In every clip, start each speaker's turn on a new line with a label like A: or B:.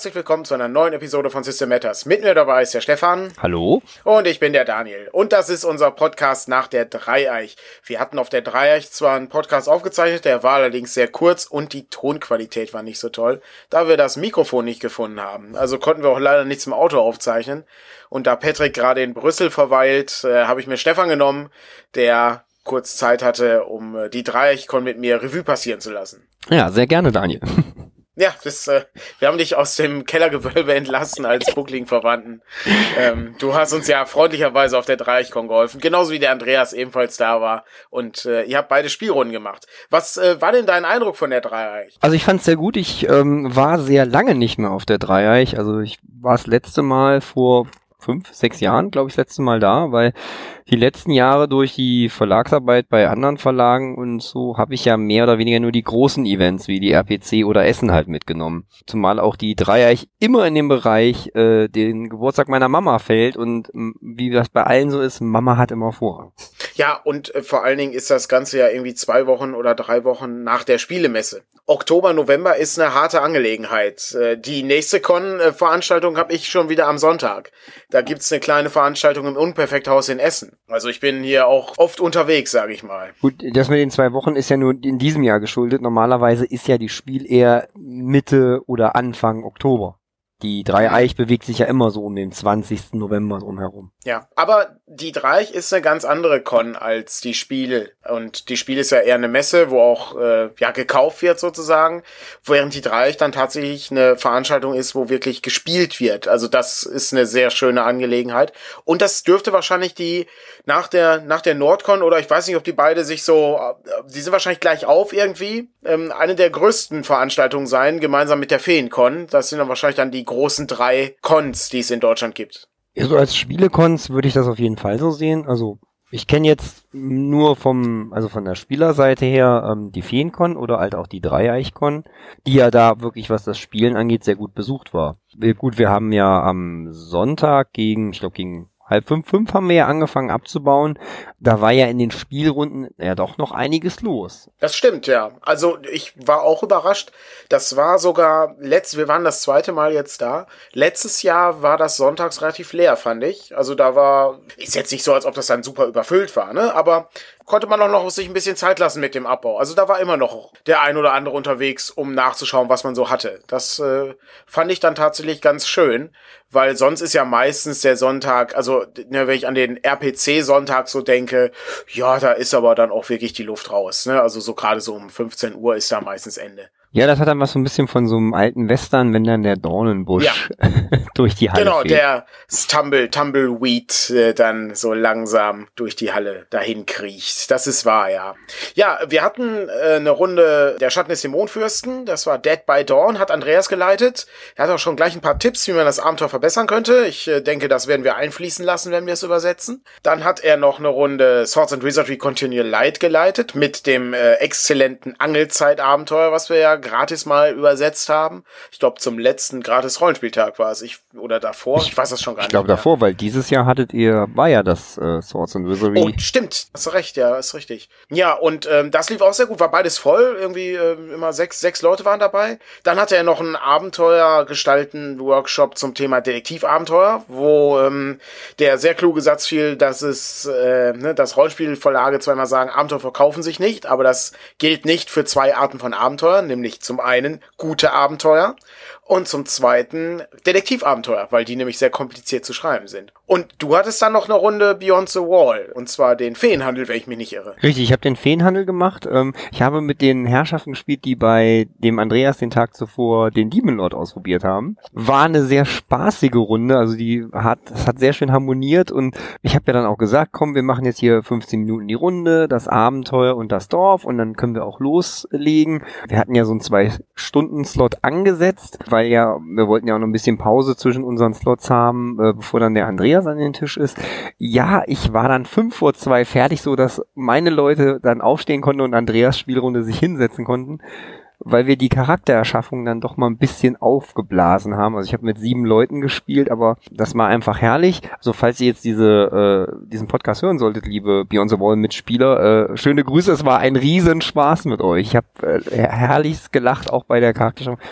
A: herzlich willkommen zu einer neuen Episode von System Matters. Mit mir dabei ist der Stefan.
B: Hallo.
A: Und ich bin der Daniel. Und das ist unser Podcast nach der Dreieich. Wir hatten auf der Dreieich zwar einen Podcast aufgezeichnet, der war allerdings sehr kurz und die Tonqualität war nicht so toll, da wir das Mikrofon nicht gefunden haben. Also konnten wir auch leider nichts im Auto aufzeichnen. Und da Patrick gerade in Brüssel verweilt, habe ich mir Stefan genommen, der kurz Zeit hatte, um die Dreieichkon mit mir Revue passieren zu lassen.
B: Ja, sehr gerne, Daniel.
A: Ja, wir haben dich aus dem Kellergewölbe entlassen als buckligen Verwandten. Du hast uns ja freundlicherweise auf der Dreieichkon geholfen, genauso wie der Andreas ebenfalls da war. Und ihr habt beide Spielrunden gemacht. Was war denn dein Eindruck von der Dreieich?
B: Also ich fand es sehr gut. Ich war sehr lange nicht mehr auf der Dreieich. Also ich war das letzte Mal vor 5, 6 Jahren, glaube ich, das letzte Mal da, weil die letzten Jahre durch die Verlagsarbeit bei anderen Verlagen und so habe ich ja mehr oder weniger nur die großen Events wie die RPC oder Essen halt mitgenommen. Zumal auch die Dreieich immer in dem Bereich den Geburtstag meiner Mama fällt und wie das bei allen so ist, Mama hat immer Vorrang.
A: Ja, und vor allen Dingen ist das Ganze ja irgendwie 2 Wochen oder 3 Wochen nach der Spielemesse. Oktober, November ist eine harte Angelegenheit. Die nächste Con-Veranstaltung habe ich schon wieder am Sonntag. Da gibt's eine kleine Veranstaltung im Unperfekthaus in Essen. Also ich bin hier auch oft unterwegs, sage ich mal.
B: Gut, das mit den 2 Wochen ist ja nur in diesem Jahr geschuldet. Normalerweise ist ja die Spiel eher Mitte oder Anfang Oktober. Die Dreieich bewegt sich ja immer so um den 20. November drumherum.
A: Ja, aber die Dreieich ist eine ganz andere Con als die Spiel. Und die Spiel ist ja eher eine Messe, wo auch gekauft wird sozusagen, während die Dreieich dann tatsächlich eine Veranstaltung ist, wo wirklich gespielt wird. Also das ist eine sehr schöne Angelegenheit. Und das dürfte wahrscheinlich nach der Nordcon, oder ich weiß nicht, ob die beide die sind wahrscheinlich gleich auf irgendwie, eine der größten Veranstaltungen sein, gemeinsam mit der Feencon. Das sind dann wahrscheinlich dann die großen 3 Cons, die es in Deutschland gibt.
B: Also als Spielecons würde ich das auf jeden Fall so sehen. Also ich kenne jetzt nur von der Spielerseite her die Feencon oder halt auch die Dreieichkon, die ja da wirklich, was das Spielen angeht, sehr gut besucht war. Gut, wir haben ja am Sonntag gegen 4:30 haben wir ja angefangen abzubauen. Da war ja in den Spielrunden ja doch noch einiges los.
A: Das stimmt, ja. Also ich war auch überrascht. Das war sogar wir waren das 2. Mal jetzt da. Letztes Jahr war das sonntags relativ leer, fand ich. Also ist jetzt nicht so, als ob das dann super überfüllt war, ne? Aber konnte man auch noch sich ein bisschen Zeit lassen mit dem Abbau. Also da war immer noch der ein oder andere unterwegs, um nachzuschauen, was man so hatte. Das fand ich dann tatsächlich ganz schön, weil sonst ist ja meistens der Sonntag, also wenn ich an den RPC-Sonntag so denke, ja, da ist aber dann auch wirklich die Luft raus, ne? Also so gerade so um 15 Uhr ist da meistens Ende.
B: Ja, das hat dann was so ein bisschen von so einem alten Western, wenn dann der Dornenbusch durch die Halle fährt.
A: Der Tumbleweed dann so langsam durch die Halle dahin kriecht. Das ist wahr, ja. Ja, wir hatten eine Runde der Schatten des Dämonenfürsten. Das war Dead by Dawn, hat Andreas geleitet. Er hat auch schon gleich ein paar Tipps, wie man das Abenteuer verbessern könnte. Ich denke, das werden wir einfließen lassen, wenn wir es übersetzen. Dann hat er noch eine Runde Swords and Wizardry Continual Light geleitet mit dem exzellenten Angelzeit-Abenteuer, was wir ja gratis mal übersetzt haben. Ich glaube, zum letzten gratis Rollenspieltag war es. Oder davor. Ich weiß das schon gar nicht.
B: Ich glaube davor, weil dieses Jahr war ja das Swords and Wizardry.
A: Oh, stimmt. Hast du recht, ja, ist richtig. Ja, und das lief auch sehr gut. War beides voll. Irgendwie immer 6 Leute waren dabei. Dann hatte er noch einen Abenteuer-Gestalten-Workshop zum Thema Detektivabenteuer, wo der sehr kluge Satz fiel, dass dass Rollenspielverlage zwar immer sagen, Abenteuer verkaufen sich nicht, aber das gilt nicht für 2 Arten von Abenteuern, nämlich zum einen gute Abenteuer und zum zweiten Detektivabenteuer, weil die nämlich sehr kompliziert zu schreiben sind. Und du hattest dann noch eine Runde Beyond the Wall, und zwar den Feenhandel, wenn ich mich nicht irre.
B: Richtig, ich habe den Feenhandel gemacht. Ich habe mit den Herrschaften gespielt, die bei dem Andreas den Tag zuvor den Demon Lord ausprobiert haben. War eine sehr spaßige Runde, also das hat sehr schön harmoniert, und ich habe ja dann auch gesagt, komm, wir machen jetzt hier 15 Minuten die Runde, das Abenteuer und das Dorf, und dann können wir auch loslegen. Wir hatten ja so einen 2-Stunden-Slot angesetzt, weil wir wollten ja auch noch ein bisschen Pause zwischen unseren Slots haben, bevor dann der Andreas an den Tisch ist. Ja, ich war dann 1:55 fertig, so dass meine Leute dann aufstehen konnten und Andreas Spielrunde sich hinsetzen konnten, weil wir die Charaktererschaffung dann doch mal ein bisschen aufgeblasen haben. Also ich habe mit 7 Leuten gespielt, aber das war einfach herrlich. Also falls ihr jetzt diesen Podcast hören solltet, liebe Beyond the Wall Mitspieler, schöne Grüße, es war ein Riesenspaß mit euch. Ich habe herrlichst gelacht, auch bei der Charaktererschaffung.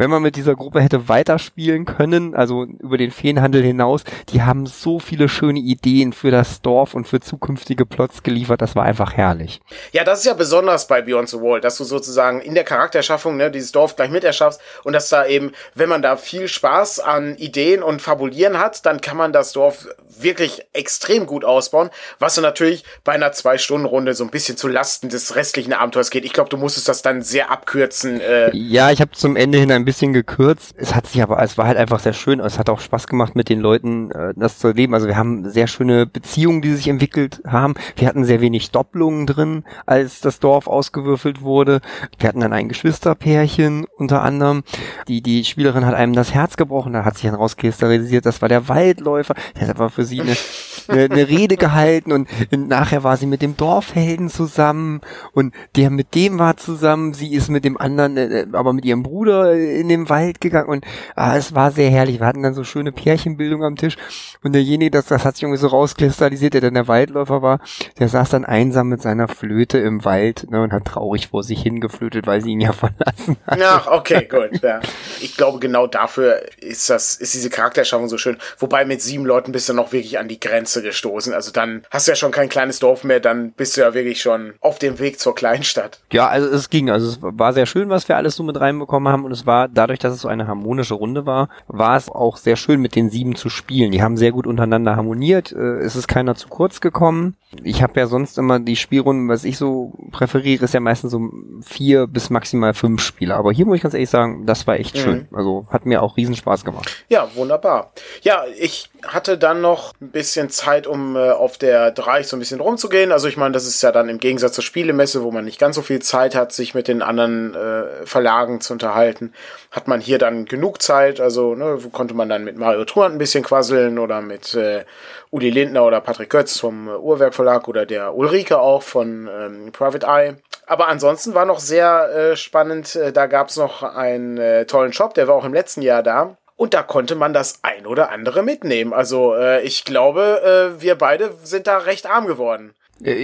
B: wenn man mit dieser Gruppe hätte weiterspielen können, also über den Feenhandel hinaus, die haben so viele schöne Ideen für das Dorf und für zukünftige Plots geliefert, das war einfach herrlich.
A: Ja, das ist ja besonders bei Beyond the Wall, dass du sozusagen in der Charaktererschaffung, ne, dieses Dorf gleich mit erschaffst und dass da eben, wenn man da viel Spaß an Ideen und Fabulieren hat, dann kann man das Dorf wirklich extrem gut ausbauen, was dann natürlich bei einer 2-Stunden-Runde so ein bisschen zu Lasten des restlichen Abenteuers geht. Ich glaube, du musstest das dann sehr abkürzen.
B: Ja, ich habe zum Ende hin ein bisschen gekürzt. Es war halt einfach sehr schön. Es hat auch Spaß gemacht, mit den Leuten das zu erleben. Also wir haben sehr schöne Beziehungen, die sich entwickelt haben. Wir hatten sehr wenig Doppelungen drin, als das Dorf ausgewürfelt wurde. Wir hatten dann ein Geschwisterpärchen unter anderem. Die Spielerin hat einem das Herz gebrochen. Da hat sich dann rauskristallisiert, das war der Waldläufer. Der hat aber für sie eine Rede gehalten und nachher war sie mit dem Dorfhelden zusammen und der mit dem war zusammen. Sie ist mit dem anderen, aber mit ihrem Bruder in den Wald gegangen und es war sehr herrlich. Wir hatten dann so schöne Pärchenbildung am Tisch und derjenige, das hat sich irgendwie so rauskristallisiert, der dann der Waldläufer war, der saß dann einsam mit seiner Flöte im Wald, ne, und hat traurig vor sich hingeflötet, weil sie ihn ja verlassen hat.
A: Ja, okay, gut. Ja. Ich glaube, genau dafür ist diese Charaktererschaffung so schön. Wobei mit 7 Leuten bist du noch wirklich an die Grenze gestoßen. Also dann hast du ja schon kein kleines Dorf mehr, dann bist du ja wirklich schon auf dem Weg zur Kleinstadt.
B: Ja, also es ging. Also es war sehr schön, was wir alles so mit reinbekommen haben und es war, dadurch, dass es so eine harmonische Runde war es auch sehr schön, mit den 7 zu spielen. Die haben sehr gut untereinander harmoniert. Es ist keiner zu kurz gekommen. Ich habe ja sonst immer die Spielrunden, was ich so präferiere, ist ja meistens so 4 bis maximal 5 Spieler. Aber hier muss ich ganz ehrlich sagen, das war echt schön. Also hat mir auch riesen Spaß gemacht.
A: Ja, wunderbar. Ja, ich hatte dann noch ein bisschen Zeit, um auf der Dreieck so ein bisschen rumzugehen. Also ich meine, das ist ja dann im Gegensatz zur Spielemesse, wo man nicht ganz so viel Zeit hat, sich mit den anderen Verlagen zu unterhalten, hat man hier dann genug Zeit. Also konnte man dann mit Mario Truant ein bisschen quasseln oder mit Uli Lindner oder Patrick Götz vom Uhrwerk Verlag oder der Ulrike auch von Private Eye. Aber ansonsten war noch sehr spannend, da gab es noch einen tollen Shop, der war auch im letzten Jahr da. Und da konnte man das ein oder andere mitnehmen. Also ich glaube, wir beide sind da recht arm geworden.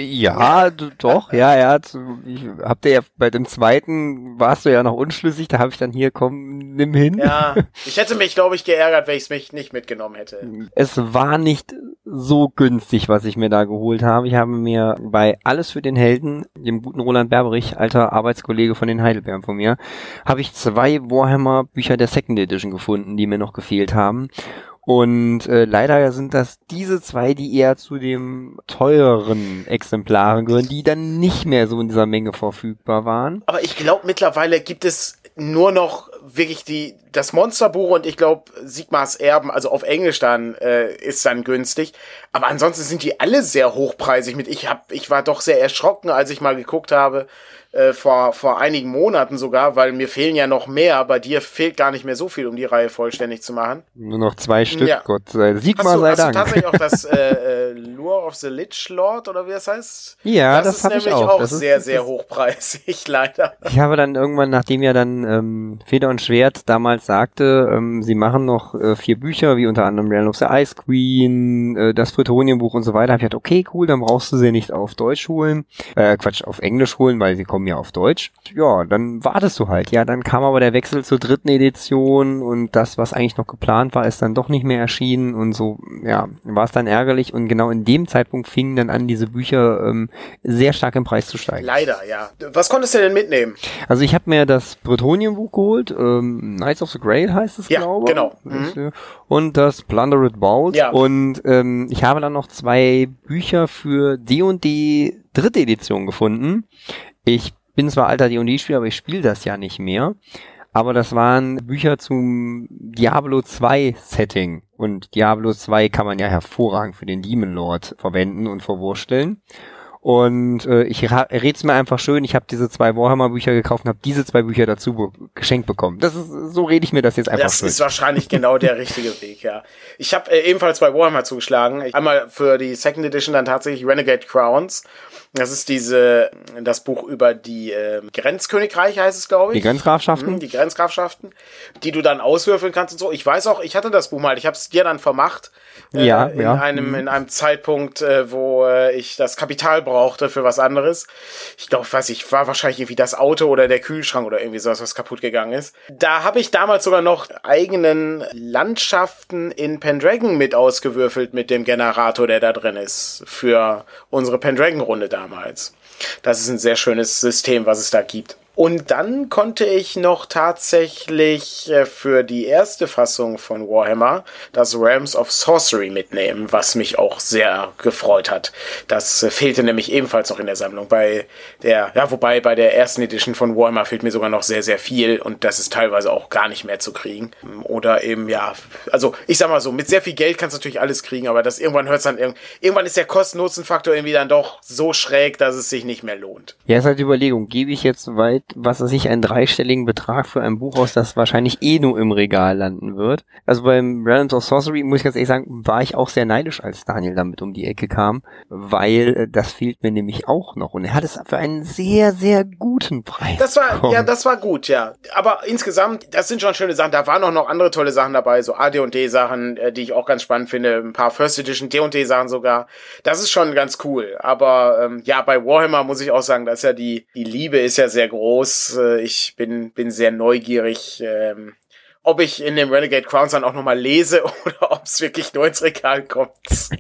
B: Ja, doch, ja. Ich hab dir ja bei dem zweiten warst du ja noch unschlüssig, da habe ich dann hier, komm, nimm hin.
A: Ja, ich hätte mich, glaube ich, geärgert, wenn ich es mich nicht mitgenommen hätte.
B: Es war nicht so günstig, was ich mir da geholt habe. Ich habe mir bei Alles für den Helden, dem guten Roland Berberich, alter Arbeitskollege von den Heidelbeeren von mir, habe ich 2 Warhammer-Bücher der Second Edition gefunden, die mir noch gefehlt haben. Und leider sind das diese 2, die eher zu den teureren Exemplaren gehören, die dann nicht mehr so in dieser Menge verfügbar waren.
A: Aber ich glaube, mittlerweile gibt es nur noch wirklich das Monsterbuch und ich glaube Sigmars Erben, also auf Englisch dann, ist dann günstig. Aber ansonsten sind die alle sehr hochpreisig. Ich war doch sehr erschrocken, als ich mal geguckt habe, vor einigen Monaten sogar, weil mir fehlen ja noch mehr. Bei dir fehlt gar nicht mehr so viel, um die Reihe vollständig zu machen.
B: Nur noch 2 Stück, ja. Gott sei Dank.
A: Sigmar sei Dank. Hast du tatsächlich auch das Lure of the Lich Lord, oder wie das heißt?
B: Ja, das habe ich auch.
A: Das ist nämlich auch sehr hochpreisig, leider.
B: Ich habe dann irgendwann, nachdem ja dann Feder und Schwert damals sagte, sie machen noch 4 Bücher, wie unter anderem Realm of the Ice Queen, das Bretonien-Buch und so weiter, habe ich gedacht, okay, cool, dann brauchst du sie nicht auf Deutsch holen, auf Englisch holen, weil sie kommen ja auf Deutsch. Ja, dann wartest du halt. Ja, dann kam aber der Wechsel zur 3. Edition und das, was eigentlich noch geplant war, ist dann doch nicht mehr erschienen und so, ja, war es dann ärgerlich und genau in dem Zeitpunkt fingen dann an, diese Bücher sehr stark im Preis zu steigen.
A: Leider, ja. Was konntest du denn mitnehmen?
B: Also ich habe mir das Bretonien-Buch geholt, Knights of the Grail heißt es, glaube ich. Ja, genau. Und das Plundered Bowls. Ja. Und ich habe dann noch 2 Bücher für D&D 3. Edition gefunden. Ich bin zwar alter D&D-Spieler, aber ich spiele das ja nicht mehr. Aber das waren Bücher zum Diablo 2 Setting. Und Diablo 2 kann man ja hervorragend für den Demon Lord verwenden und verwursteln. Und ich red's mir einfach schön, ich habe diese 2 Warhammer-Bücher gekauft und habe diese 2 Bücher dazu geschenkt bekommen. So rede ich mir das jetzt einfach schön.
A: Das ist wahrscheinlich genau der richtige Weg, ja. Ich habe ebenfalls 2 Warhammer zugeschlagen. Einmal für die Second Edition dann tatsächlich Renegade Crowns. Das ist das Buch über die Grenzkönigreiche, heißt es, glaube ich.
B: Die Grenzgrafschaften?
A: Die Grenzgrafschaften, die du dann auswürfeln kannst und so. Ich weiß auch, ich hatte das Buch mal, ich habe es dir dann vermacht. in einem Zeitpunkt, wo ich das Kapital brauchte für was anderes. Ich glaube, war wahrscheinlich irgendwie das Auto oder der Kühlschrank oder irgendwie sowas, was kaputt gegangen ist. Da habe ich damals sogar noch eigenen Landschaften in Pendragon mit ausgewürfelt mit dem Generator, der da drin ist, für unsere Pendragon-Runde damals. Das ist ein sehr schönes System, was es da gibt. Und dann konnte ich noch tatsächlich für die erste Fassung von Warhammer das Realms of Sorcery mitnehmen, was mich auch sehr gefreut hat. Das fehlte nämlich ebenfalls noch in der Sammlung. Wobei bei der ersten Edition von Warhammer fehlt mir sogar noch sehr, sehr viel und das ist teilweise auch gar nicht mehr zu kriegen. Oder eben, also ich sag mal so, mit sehr viel Geld kannst du natürlich alles kriegen, aber irgendwann ist der Kosten-Nutzen-Faktor irgendwie dann doch so schräg, dass es sich nicht mehr lohnt.
B: Ja, ist halt die Überlegung, gebe ich jetzt einen dreistelligen Betrag für ein Buch aus, das wahrscheinlich nur im Regal landen wird. Also beim Realms of Sorcery, muss ich ganz ehrlich sagen, war ich auch sehr neidisch, als Daniel damit um die Ecke kam, weil das fehlt mir nämlich auch noch. Und er hat es für einen sehr, sehr guten Preis bekommen.
A: Das war gut, ja. Aber insgesamt, das sind schon schöne Sachen. Da waren auch noch andere tolle Sachen dabei, so AD&D-Sachen, die ich auch ganz spannend finde. Ein paar First Edition D&D-Sachen sogar. Das ist schon ganz cool. Aber bei Warhammer muss ich auch sagen, dass ja die Liebe ist ja sehr groß. Ich bin sehr neugierig, ob ich in dem Renegade Crowns dann auch nochmal lese oder ob es wirklich nur ins Regal kommt.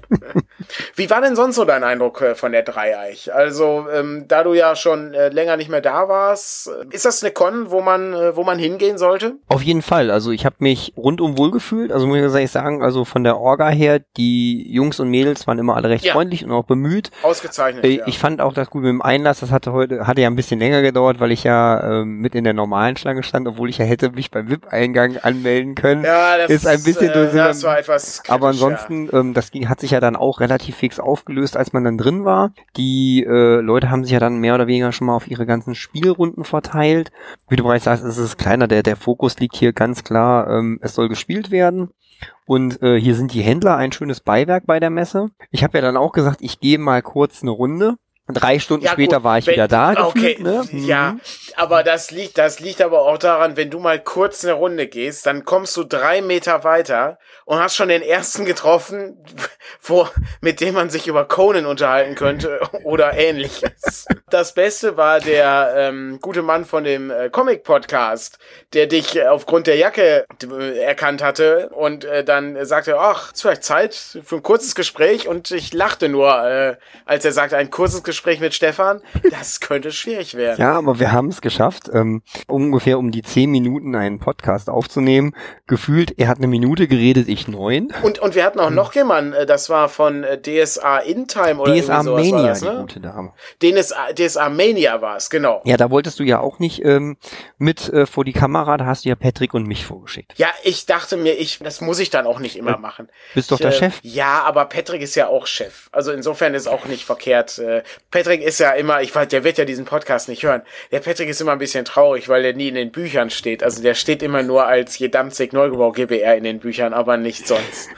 A: Wie war denn sonst so dein Eindruck von der Dreieich? Also, da du ja schon länger nicht mehr da warst, ist das eine Con, wo man hingehen sollte?
B: Auf jeden Fall. Also ich habe mich rundum wohlgefühlt. Also muss ich ganz ehrlich sagen, also von der Orga her, die Jungs und Mädels waren immer alle recht freundlich und auch bemüht.
A: Ausgezeichnet,
B: Ich fand auch das gut mit dem Einlass. Das hatte ja ein bisschen länger gedauert, weil ich ja mit in der normalen Schlange stand, obwohl ich ja hätte mich beim VIP-Eingang anmelden können.
A: Ja, das
B: ist ein bisschen
A: das war etwas kritisch,
B: aber ansonsten, das hat sich ja dann auch relativ fix aufgelöst, als man dann drin war. Die Leute haben sich ja dann mehr oder weniger schon mal auf ihre ganzen Spielrunden verteilt. Wie du bereits sagst, es ist kleiner, der Fokus liegt hier ganz klar, es soll gespielt werden. Und hier sind die Händler ein schönes Beiwerk bei der Messe. Ich habe ja dann auch gesagt, ich gehe mal kurz eine Runde. 3 Stunden später war ich wieder da.
A: Okay,
B: gefühlt, ne?
A: Ja, aber das liegt aber auch daran, wenn du mal kurz eine Runde gehst, dann kommst du 3 Meter weiter und hast schon den ersten getroffen, mit dem man sich über Conan unterhalten könnte oder ähnliches. Das Beste war der gute Mann von dem Comic-Podcast, der dich aufgrund der Jacke erkannt hatte und dann sagte, ach, ist vielleicht Zeit für ein kurzes Gespräch und ich lachte nur, als er sagte, ein kurzes Gespräch mit Stefan, das könnte schwierig werden.
B: Ja, aber wir haben es geschafft, ungefähr um die 10 Minuten einen Podcast aufzunehmen. Gefühlt, er hat 1 Minute geredet, ich 9.
A: Und wir hatten auch noch jemanden, das war von DSA In-Time oder
B: DSA
A: sowas
B: Mania,
A: war das, ne?
B: die gute Dame.
A: DSA Mania war es, genau.
B: Ja, da wolltest du ja auch nicht mit vor die Kamera, da hast du ja Patrick und mich vorgeschickt.
A: Ja, ich dachte mir, das muss ich dann auch nicht immer machen.
B: Bist doch der Chef.
A: Ja, aber Patrick ist ja auch Chef. Also insofern ist auch nicht verkehrt. Patrick ist ja immer, der wird ja diesen Podcast nicht hören. Der Patrick ist immer ein bisschen traurig, weil er nie in den Büchern steht. Also der steht immer nur als Jedamzig Neugebau GbR in den Büchern, aber nicht sonst.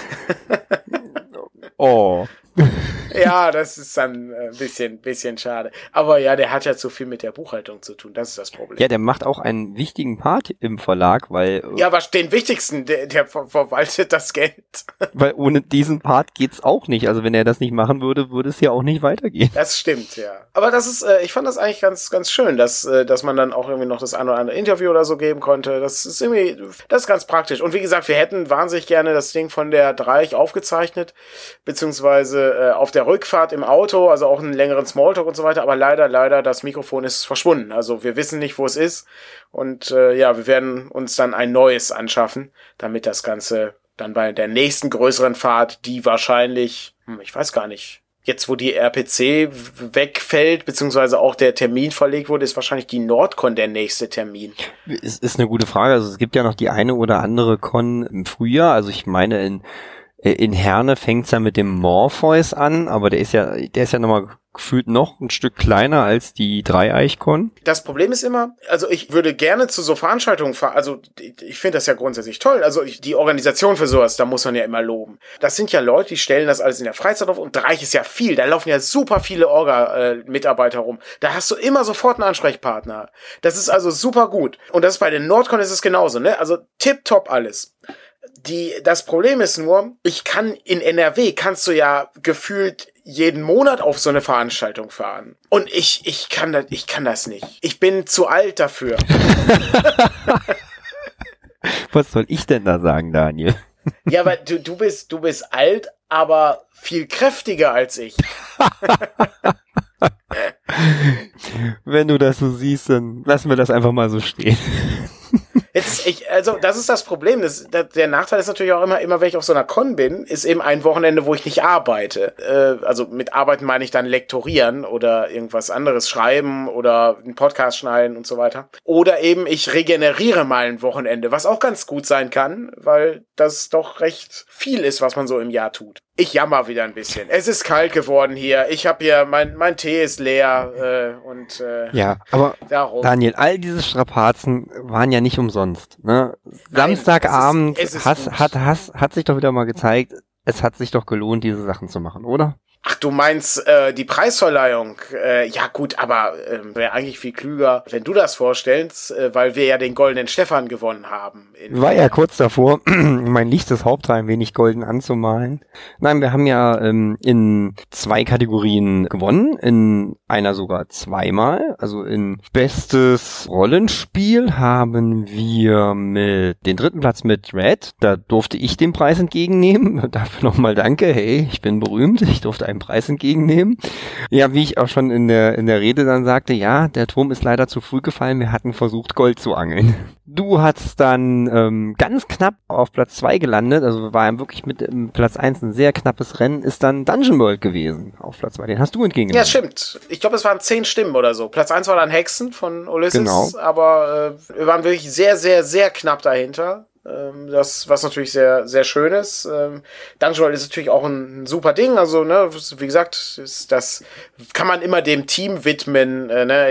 B: Oh.
A: Ja, das ist dann ein bisschen schade. Aber ja, der hat ja zu viel mit der Buchhaltung zu tun. Das ist das Problem.
B: Ja, der macht auch einen wichtigen Part im Verlag, weil...
A: Ja, was den wichtigsten, der verwaltet das Geld.
B: Weil ohne diesen Part geht's auch nicht. Also wenn er das nicht machen würde, würde es ja auch nicht weitergehen.
A: Das stimmt, ja. Aber das ist, ich fand das eigentlich ganz, ganz schön, dass man dann auch irgendwie noch das ein oder andere Interview oder so geben konnte. Das ist ganz praktisch. Und wie gesagt, wir hätten wahnsinnig gerne das Ding von der Dreieich aufgezeichnet, beziehungsweise auf der Rückfahrt im Auto, also auch einen längeren Smalltalk und so weiter, aber leider, das Mikrofon ist verschwunden. Also wir wissen nicht, wo es ist und wir werden uns dann ein neues anschaffen, damit das Ganze dann bei der nächsten größeren Fahrt, die wahrscheinlich, ich weiß gar nicht, jetzt wo die RPC wegfällt, beziehungsweise auch der Termin verlegt wurde, ist wahrscheinlich die Nordcon der nächste Termin.
B: Ist eine gute Frage. Also es gibt ja noch die eine oder andere Con im Frühjahr. Also ich meine, in Herne fängt's ja mit dem Morpheus an, aber der ist ja nochmal gefühlt noch ein Stück kleiner als die Dreieichkon.
A: Das Problem ist immer, also ich würde gerne zu so Veranstaltungen fahren, also ich finde das ja grundsätzlich toll, also die Organisation für sowas, da muss man ja immer loben. Das sind ja Leute, die stellen das alles in der Freizeit auf und Dreieich ist ja viel, da laufen ja super viele Orga-Mitarbeiter rum. Da hast du immer sofort einen Ansprechpartner. Das ist also super gut. Und das ist bei den Nordcon ist es genauso, ne? Also tipptopp alles. Das Problem ist nur, in NRW kannst du ja gefühlt jeden Monat auf so eine Veranstaltung fahren. Und ich kann das nicht. Ich bin zu alt dafür.
B: Was soll ich denn da sagen, Daniel?
A: Ja, weil du bist alt, aber viel kräftiger als ich.
B: Wenn du das so siehst, dann lassen wir das einfach mal so stehen.
A: Also das ist das Problem. Der Nachteil ist natürlich auch immer wenn ich auf so einer Con bin, ist eben ein Wochenende, wo ich nicht arbeite. Also mit Arbeiten meine ich dann lektorieren oder irgendwas anderes schreiben oder einen Podcast schneiden und so weiter. Oder eben ich regeneriere mal ein Wochenende, was auch ganz gut sein kann, weil das doch recht viel ist, was man so im Jahr tut. Ich jammer wieder ein bisschen. Es ist kalt geworden hier. Ich habe hier, mein Tee ist leer
B: ja, aber darum. Daniel, all diese Strapazen waren ja nicht umsonst. Ne? Samstagabend hat sich doch wieder mal gezeigt, es hat sich doch gelohnt, diese Sachen zu machen, oder?
A: Ach, du meinst die Preisverleihung? Ja gut, aber wäre eigentlich viel klüger, wenn du das vorstellst, weil wir ja den Goldenen Stefan gewonnen haben.
B: War ja kurz davor, mein lichtes Hauptteil ein wenig golden anzumalen. Nein, wir haben ja in 2 Kategorien gewonnen, in einer sogar zweimal. Also in bestes Rollenspiel haben wir den 3. Platz mit Red. Da durfte ich den Preis entgegennehmen. Dafür nochmal danke. Hey, ich bin berühmt. Ich durfte einen Preis entgegennehmen. Ja, wie ich auch schon in der Rede dann sagte, ja, der Turm ist leider zu früh gefallen. Wir hatten versucht, Gold zu angeln. Du hast dann ganz knapp auf Platz 2 gelandet. Also war wirklich mit Platz 1 ein sehr knappes Rennen. Ist dann Dungeon World gewesen auf Platz 2. Den hast du entgegengenommen.
A: Ja, stimmt. Ich glaube, es waren 10 Stimmen oder so. Platz 1 war dann Hexen von Ulysses.
B: Genau.
A: Aber wir waren wirklich sehr, sehr, sehr knapp dahinter. Das, was natürlich sehr, sehr schön ist. Dungeon World ist natürlich auch ein super Ding. Also, ne, wie gesagt, das kann man immer dem Team widmen.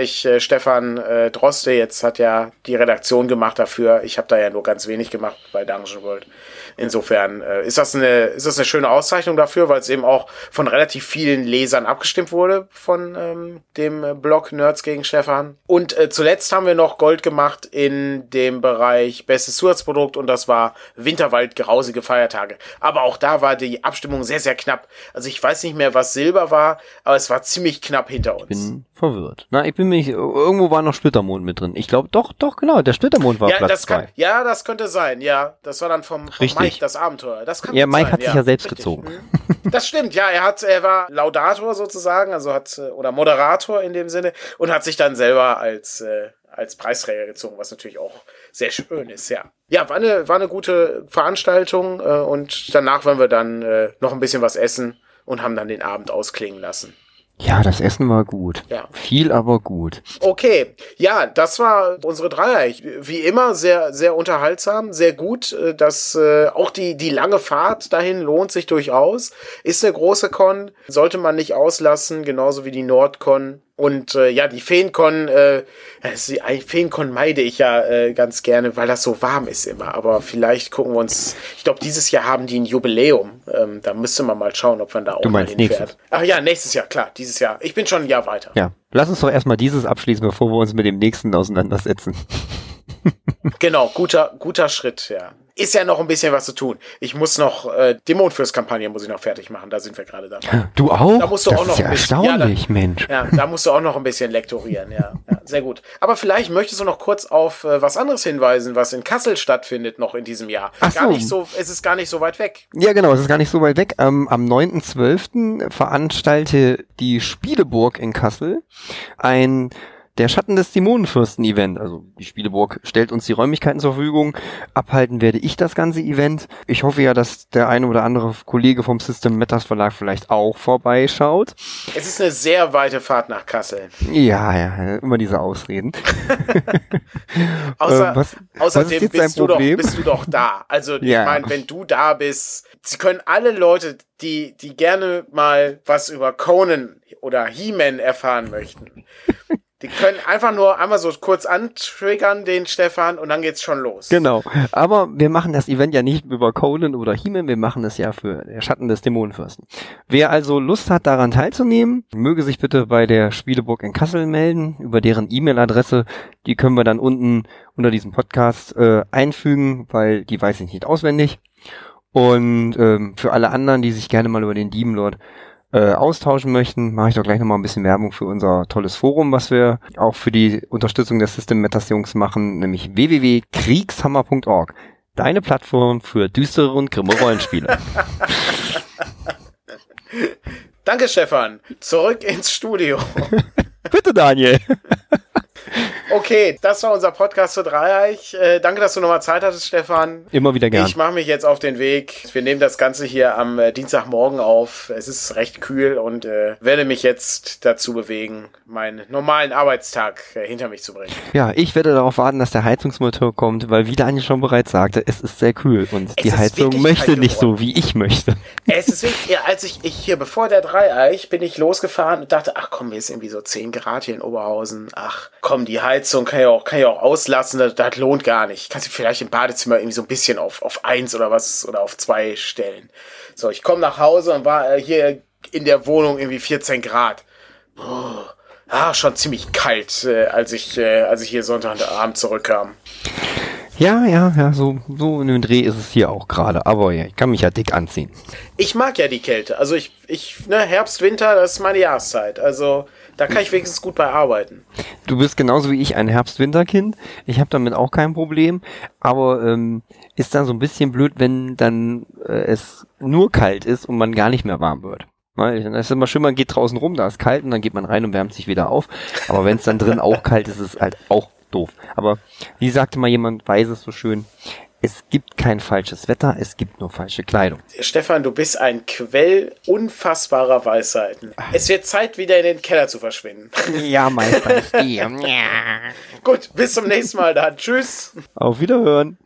A: Stefan Droste jetzt hat ja die Redaktion gemacht dafür. Ich habe da ja nur ganz wenig gemacht bei Dungeon World. Insofern ist das eine schöne Auszeichnung dafür, weil es eben auch von relativ vielen Lesern abgestimmt wurde von dem Blog Nerds gegen Stefan. Und zuletzt haben wir noch Gold gemacht in dem Bereich Bestes Zusatzprodukt und das war Winterwald grausige Feiertage. Aber auch da war die Abstimmung sehr, sehr knapp. Also ich weiß nicht mehr, was Silber war, aber es war ziemlich knapp hinter uns.
B: Ich bin verwirrt. Irgendwo war noch Splittermond mit drin. Ich glaube, doch, genau, der Splittermond war Platz 2.
A: Ja, das könnte sein, ja. Das war dann vom Mike, das Abenteuer. Das kann
B: Mike
A: sein,
B: hat sich ja selbst gezogen.
A: Das stimmt, ja. Er war Laudator sozusagen, also oder Moderator in dem Sinne und hat sich dann selber als Preisträger gezogen, was natürlich auch sehr schön ist, ja. Ja, war eine gute Veranstaltung und danach waren wir dann noch ein bisschen was essen und haben dann den Abend ausklingen lassen.
B: Ja, das Essen war gut.
A: Ja.
B: Viel, aber gut.
A: Okay, ja, das war unsere Dreier. Wie immer sehr, sehr unterhaltsam, sehr gut. Auch die lange Fahrt dahin lohnt sich durchaus. Ist eine große Con, sollte man nicht auslassen, genauso wie die Nordcon. Und die Feencon, Feencon meide ich ja ganz gerne, weil das so warm ist immer. Aber vielleicht gucken wir uns, ich glaube, dieses Jahr haben die ein Jubiläum. Da müsste man mal schauen, ob man da auch mal hinfährt. Ach ja, nächstes Jahr, klar, dieses Jahr. Ich bin schon ein Jahr weiter.
B: Ja, lass uns doch erstmal dieses abschließen, bevor wir uns mit dem nächsten auseinandersetzen.
A: Genau, guter Schritt, ja. Ist ja noch ein bisschen was zu tun. Ich muss noch Dämonenfürst-Kampagne muss ich noch fertig machen. Da sind wir gerade dabei.
B: Du auch?
A: Da musst du
B: das
A: auch noch
B: ist ja erstaunlich, Mensch.
A: Ja, da musst du auch noch ein bisschen lektorieren. Ja, sehr gut. Aber vielleicht möchtest du noch kurz auf was anderes hinweisen, was in Kassel stattfindet noch in diesem Jahr.
B: Ach so.
A: Es ist gar nicht so weit weg.
B: Ja, genau, es ist gar nicht so weit weg. Am 9.12. veranstalte die Spieleburg in Kassel der Schatten des Dämonenfürsten-Event. Also die Spieleburg stellt uns die Räumlichkeiten zur Verfügung. Abhalten werde ich das ganze Event. Ich hoffe ja, dass der eine oder andere Kollege vom System Matters Verlag vielleicht auch vorbeischaut.
A: Es ist eine sehr weite Fahrt nach Kassel.
B: Ja, immer diese Ausreden.
A: Außerdem bist du doch da. Also ich meine, wenn du da bist, sie können alle Leute, die gerne mal was über Conan oder He-Man erfahren möchten, die können einfach nur einmal so kurz antriggern, den Stefan, und dann geht's schon los.
B: Genau. Aber wir machen das Event ja nicht über Conan oder He-Man, wir machen es ja für der Schatten des Dämonenfürsten. Wer also Lust hat, daran teilzunehmen, möge sich bitte bei der Spieleburg in Kassel melden, über deren E-Mail-Adresse. Die können wir dann unten unter diesem Podcast einfügen, weil die weiß ich nicht auswendig. Und für alle anderen, die sich gerne mal über den Diebenlord austauschen möchten, mache ich doch gleich nochmal ein bisschen Werbung für unser tolles Forum, was wir auch für die Unterstützung der System Matters Jungs machen, nämlich www.kriegshammer.org. Deine Plattform für düstere und grimme Rollenspiele.
A: Danke, Stefan. Zurück ins Studio.
B: Bitte, Daniel.
A: Okay, das war unser Podcast zu Dreieich. Danke, dass du nochmal Zeit hattest, Stefan.
B: Immer wieder gern.
A: Ich mache mich jetzt auf den Weg. Wir nehmen das Ganze hier am Dienstagmorgen auf. Es ist recht kühl und werde mich jetzt dazu bewegen, meinen normalen Arbeitstag hinter mich zu bringen.
B: Ja, ich werde darauf warten, dass der Heizungsmotor kommt, weil wie Daniel schon bereits sagte, es ist sehr kühl und die Heizung möchte nicht so, wie ich möchte.
A: Es ist wirklich, ja, als ich hier, bevor der Dreieich, bin ich losgefahren und dachte, ach komm, hier ist irgendwie so 10 Grad hier in Oberhausen. Ach komm, die Heizung kann ich auch auslassen, das lohnt gar nicht. Kannst du vielleicht im Badezimmer irgendwie so ein bisschen auf 1 oder was oder auf 2 stellen. So, ich komme nach Hause und war hier in der Wohnung irgendwie 14 Grad. Schon ziemlich kalt, als ich hier Sonntagabend zurückkam.
B: Ja, so in dem Dreh ist es hier auch gerade. Aber ja, ich kann mich ja dick anziehen.
A: Ich mag ja die Kälte. Also Herbst, Winter, das ist meine Jahreszeit. Also da kann ich wenigstens gut bei arbeiten.
B: Du bist genauso wie ich ein Herbst-Winter-Kind. Ich habe damit auch kein Problem. Aber ist dann so ein bisschen blöd, wenn dann es nur kalt ist und man gar nicht mehr warm wird. Es ist immer schön, man geht draußen rum, da ist kalt und dann geht man rein und wärmt sich wieder auf. Aber wenn es dann drin auch kalt ist, ist es halt auch doof. Aber wie sagte mal jemand, weiß es so schön, es gibt kein falsches Wetter, es gibt nur falsche Kleidung.
A: Stefan, du bist ein Quell unfassbarer Weisheiten. Es wird Zeit, wieder in den Keller zu verschwinden.
B: Ja, Meister.
A: Gut, bis zum nächsten Mal dann. Tschüss.
B: Auf Wiederhören.